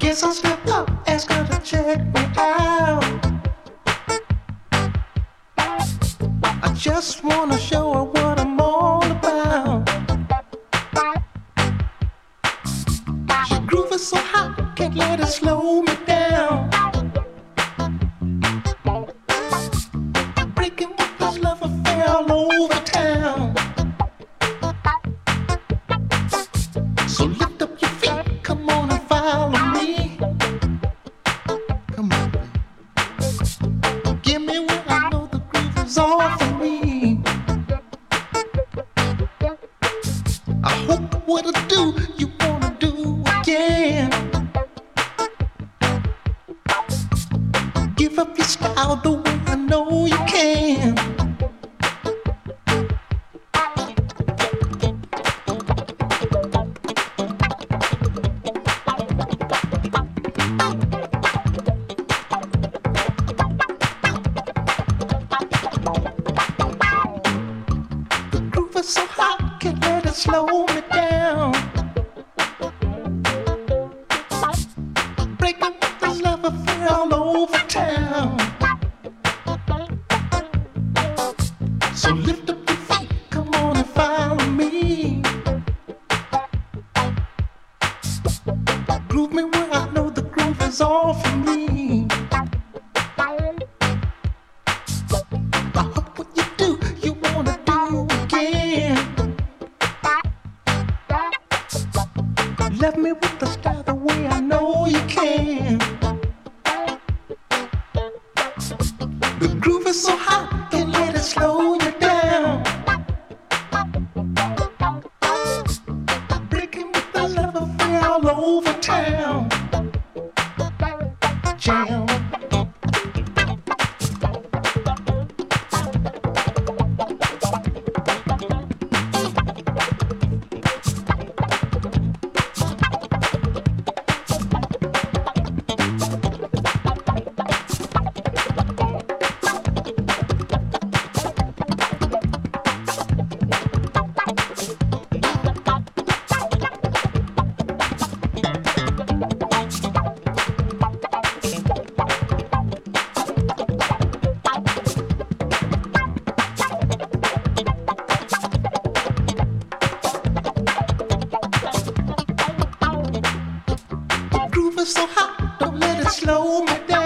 Yes, I step up, ask her to check me out. I just wanna show her what I'm all about. She grooving so hot, can't let it slow me down. Breaking with this love affair all over town. So lift up your feet, come on and follow me. Come on, baby. Give me what I know the groove is all for me. I hope what I do, you wanna do again. Give up your style the way I know you can. The groove is so hot, can't let it slow me down. Breaking with this love affair all over town. So lift up your feet, come on and follow me. Groove me where I know the groove is all for me. I hope what you do, you wanna do again. Love me with the style the way I know you can. The groove is so hot, can't let it slow you down. Breaking with the love affair all over town. Jam. The groove is so hot, don't let it slow me down.